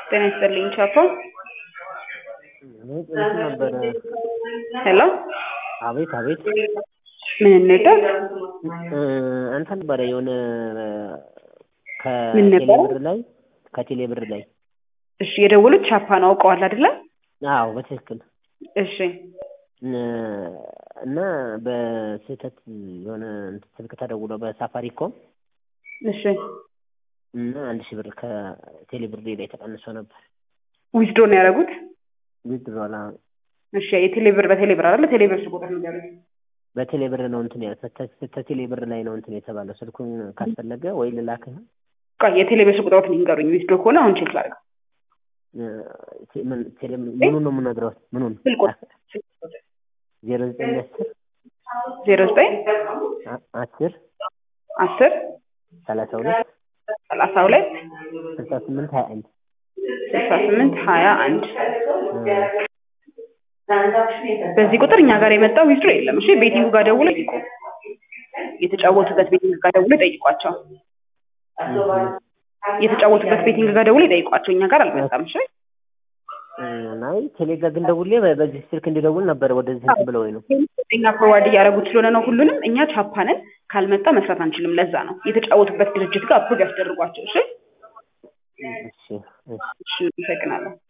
ጤና ይስጥልኝ ቻፓ። እንትን ነበረ። ሄሎ አቤት አቤት። ምን እንርዳት? አንተ ነበረ የሆነ ምን ነበር? ከቴሌ ብር ላይ እሺ የደወሉት ቻፓ ነው አውቀዋል አይደለ? አዎ በትክክል። እሺ እና በስህተት የሆነ ስልክ ተደውሎ በሳፋሪኮም እሺ እና 1000 ብር ከቴሌ ብር ላይ ተቀንሶ ነበር። ዊዝድሮ ነው ያደረጉት? ዊዝድሮ አላ። እሺ የቴሌ ብር በቴሌ ብር አይደለ? ቴሌ ብር ቁጥር ነው ያሉት። በቴሌ ብር ነው እንትን ቴሌ ብር ላይ ነው እንትን የተባለው። ስልኩን ካስፈለገ ወይ ልላክህ? ቆይ የቴሌ ብር ቁጥሩን ይንገሩኝ። ዊዝድሮ ከሆነ አሁን ቼክ ላድርግ። ምኑን ነው የምነግረው? ምኑን? ስልክ ቁጥር 09 10 32 68 21 በዚህ ቁጥር እኛ ጋር የመጣው ዊዝድሮ የለም። እሺ ቤቲንግ ጋር ደውለው ይጠይቁ። የተጫወቱበት ቤቲንግ ጋር ደውለው ይጠይቋቸው። የተጫወቱበት ቤቲንግ ጋር ደውለው ይጠይቋቸው። እኛ ጋር አልመጣም። እሺ ናይ ቴሌግራም ግን ደውዬ በዚህ ስልክ እንዲደውል ነበር ወደዚህ ብለው ነው። እኛ ፕሮቫይድ እያደረጉት ስለሆነ ነው ሁሉንም። እኛ ቻፓንን ካልመጣ መስራት አንችልም። ለዛ ነው የተጫወቱበት ድርጅት ጋር አፕሮቭ ያስደርጓቸው። እሺ እሺ፣ አመሰግናለሁ።